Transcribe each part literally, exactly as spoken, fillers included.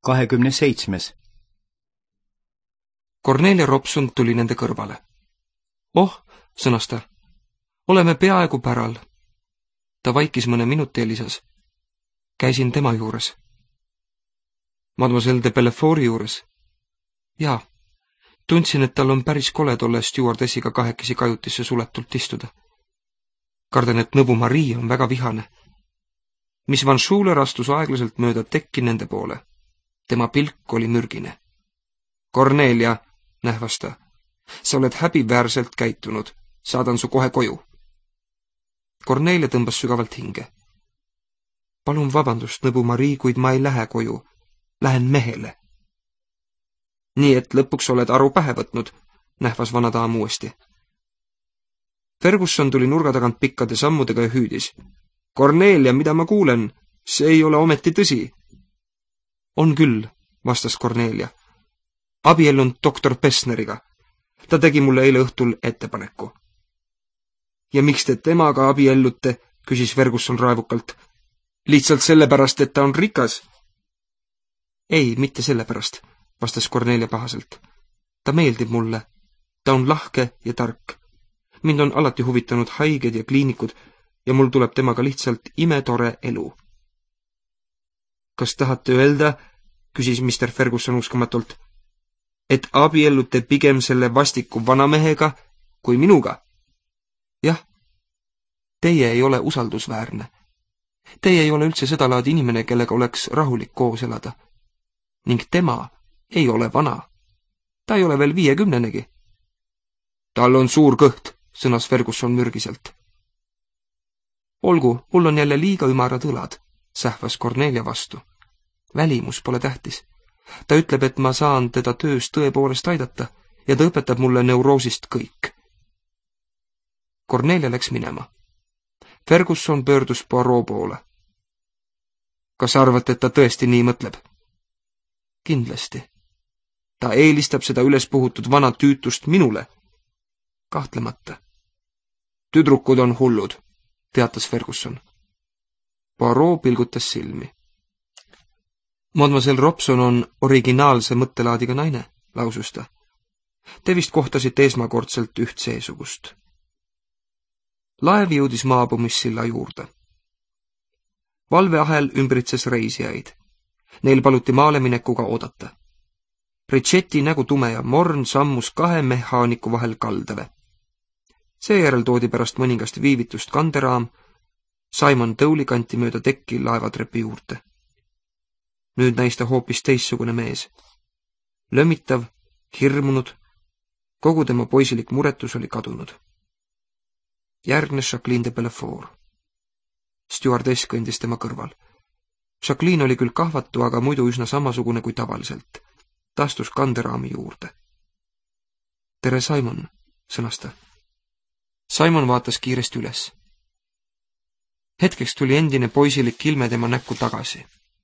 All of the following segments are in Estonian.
kahekümne seitsmes. Cornelia Robson tuli nende kõrvale. Oh, sõnas ta, oleme peaaegu päral. Ta vaikis mõne minuti ja lisas. Käisin tema juures. Mademoiselle de Bellefort'i juures. Jaa, tundsin, et tal on päris kole tolle stewardessiga kahekesi kajutisse suletult istuda. Kardan, et nõbu Marie on väga vihane. Miss Van Schuler astus aeglaselt mööda tekki nende poole. Tema pilk oli mürgine. Cornelia, nähvas ta, sa oled häbiväärselt käitunud. Saadan su kohe koju. Cornelia tõmbas sügavalt hinge. Palun vabandust, nõbu Marie, kuid ma ei lähe koju. Lähen mehele. Nii et lõpuks oled aru pähe võtnud, nähvas vana daam uuesti. Ferguson tuli nurga tagant pikkade sammudega ja hüüdis. Cornelia, mida ma kuulen? See ei ole ometi tõsi. On küll, vastas Cornelia. Abiellunud doktor Pessneriga. Ta tegi mulle eile õhtul ettepaneku. Ja miks te temaga abiellute, küsis Ferguson raevukalt. Lihtsalt sellepärast, et ta on rikas? Ei, mitte sellepärast, vastas Cornelia pahaselt. Ta meeldib mulle. Ta on lahke ja tark. Mind on alati huvitanud haiged ja kliinikud ja mul tuleb temaga lihtsalt imetore elu. Kas tahate öelda, küsis mister Ferguson uskamatult, et abiellute pigem selle vastiku vanamehega kui minuga? Jah, teie ei ole usaldusväärne. Teie ei ole üldse seda laadi inimene, kellega oleks rahulik koos elada. Ning tema ei ole vana. Ta ei ole veel viiekümnenegi. Tal on suur kõht, sõnas Ferguson mürgiselt. Olgu, mul on jälle liiga ümarad õlad, sähvas Cornelia vastu. Välimus pole tähtis. Ta ütleb, et ma saan teda töös tõepoolest aidata ja ta õpetab mulle neuroosist kõik. Cornelia läks minema. Ferguson pöördus Poirot poole. Kas arvate, et ta tõesti nii mõtleb? Kindlasti. Ta eelistab seda ülespuhutud vana tüütust minule. Kahtlemata. Tüdrukud on hullud, teatas Ferguson. Poirot pilgutas silmi. Mademoiselle Robson on originaalse mõttelaadiga naine, lausus ta. Te vist kohtasite esmakordselt üht seesugust. Laev jõudis maapumissilla juurde. Valveahel ümbritses reisijaid. Neil paluti maale minekuga oodata. Richetti nägu tume ja morn sammus kahe mehaaniku vahel kaldave. Seejärel toodi pärast mõningast viivitust kanderaam, Simon Towley kanti mööda tekki laevatrepi juurde. Nüüd näis ta hoopis teissugune mees. Lömitav, hirmunud, kogu tema poisilik muretus oli kadunud. Järgnes Jacqueline de Bellefort. Stewardess kõndis tema kõrval. Jacqueline oli küll kahvatu, aga muidu üsna samasugune kui tavaliselt. Ta astus kanderaami juurde. Tere, Simon, sõnas ta. Simon vaatas kiiresti üles. Hetkeks tuli endine poisilik ilme tema näkku tagasi.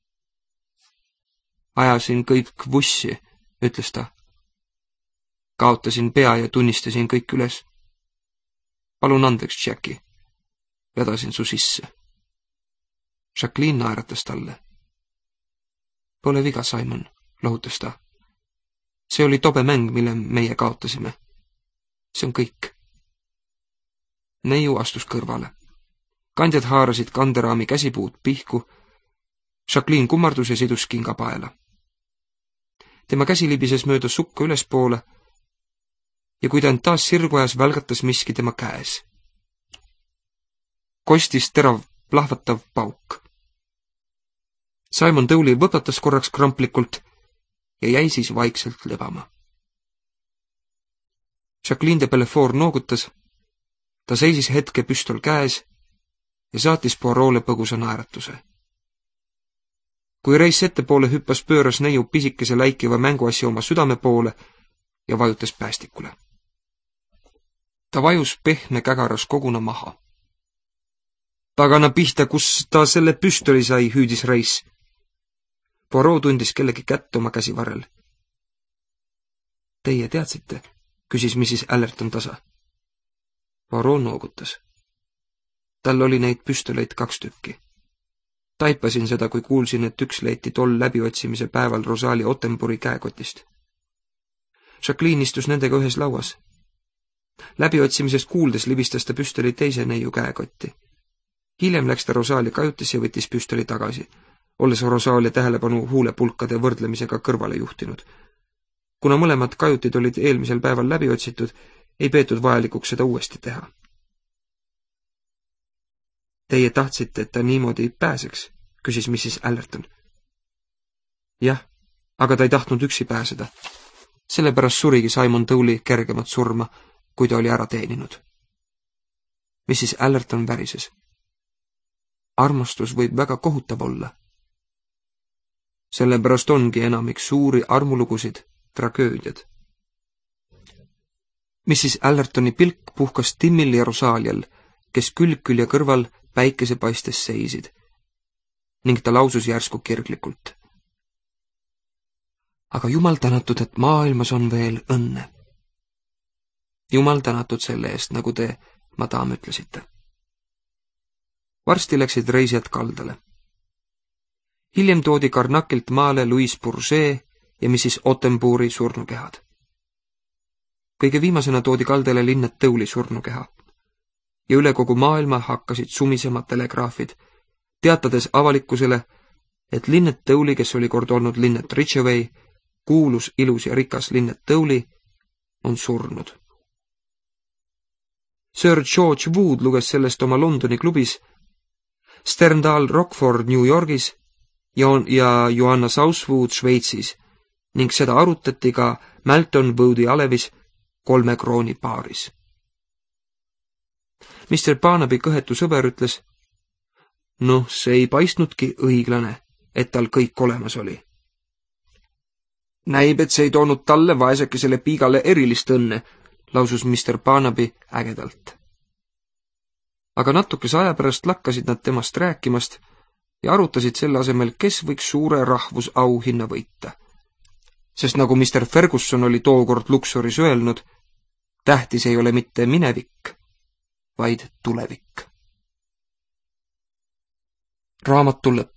Ajasin kõik vussi, ütles ta. Kaotasin pea ja tunnistasin kõik üles. Palun andeks, Jackie. Vedasin su sisse. Jacqueline naeratas talle. Pole viga, Simon, lohutas ta. See oli tobe mäng, mille meie kaotasime. See on kõik. Neiu astus kõrvale. Kandjad haarasid kanderaami käsipuud pihku. Jacqueline kummardus ja sidus kinga paela. Tema käsi libises mööda sukka ülespoole ja kui ta end taas sirgu ajas, välgatas miski tema käes. Kostis terav plahvatav pauk. Simon Towley võtatas korraks kramplikult ja jäi siis vaikselt lebama. Jacqueline de Bellefort noogutas. Ta seisis hetke püstol käes ja saatis Poirot'le põgusa naeratuse. Kui reis ettepoole hüppas, pööras neiu pisikese läikiva mänguasja oma südame poole ja vajutas päästikule. Ta vajus pehme kägaras koguna maha. Pagana pihta, kus ta selle püstoli sai, hüüdis reis. Poirot tundis kellegi kätt oma käsivarrel. Teie teadsite, küsis missis Allerton tasa. Poirot noogutas. Tal oli neid püstoleid kaks tükki. Taipasin seda, kui kuulsin, et üks leiti tol läbiotsimise päeval Rosalie Ottenburi käekotist. Jacqueline istus nendega ühes lauas. Läbiotsimisest kuuldes libistas ta püstoli teise neiu käekotti. Hiljem läks ta Rosalie kajutis ja võttis püstoli tagasi, olles Rosalie tähelepanu huulepulkade võrdlemisega kõrvale juhtinud. Kuna mõlemad kajutid olid eelmisel päeval läbi otsitud, ei peetud vajalikuks seda uuesti teha. Teie tahtsite, et ta niimoodi pääseks, küsis missis Allerton. Jah, aga ta ei tahtnud üksi pääseda. Sellepärast surigi Simon Towley kergemat surma, kui ta oli ära teeninud. missis Allerton värises. Armastus võib väga kohutav olla. Sellepärast ongi enamik suuri armulugusid tragöödiad. missis Allertoni pilk puhkas Timmil ja Rosalial, kes külg külje kõrval päikesepaistes seisid, ning ta lausus järsku kirglikult. Aga jumal tänatud, et maailmas on veel õnne. Jumal tänatud selle eest, nagu te, madam, ütlesite. Varsti läksid reisijad kaldale. Hiljem toodi Karnakilt maale Louis Bourget ja missis Ottenburi surnukehad. Kõige viimasena toodi kaldale Linnet Towley surnukeha. Ja üle kogu maailma hakkasid sumisema telegraafid, teatades avalikkusele, et Linnet Towley, kes oli kord olnud Linnet Ridgeway, kuulus, ilus ja rikas Linnet Towley, on surnud. Sir George Wood luges sellest oma Londoni klubis, Sterndal Rockford New Yorgis ja, ja Joanna Southwood Šveitsis ning seda arutati ka Malton Woodi alevis kolme krooni paaris. mister Barnaby kõhetu sõber ütles, noh, see ei paistnudki õiglane, et tal kõik olemas oli. Näib, et see ei toonud talle vaesekesele piigale erilist õnne, lausus mister Barnaby ägedalt. Aga natukese aja pärast lakkasid nad temast rääkimast ja arutasid selle asemel, kes võiks suure rahvusauhinna võita. Sest nagu mister Ferguson oli tookord Luxoris öelnud, tähtis ei ole mitte minevik, vaid tulevik. Raamatu lõpp.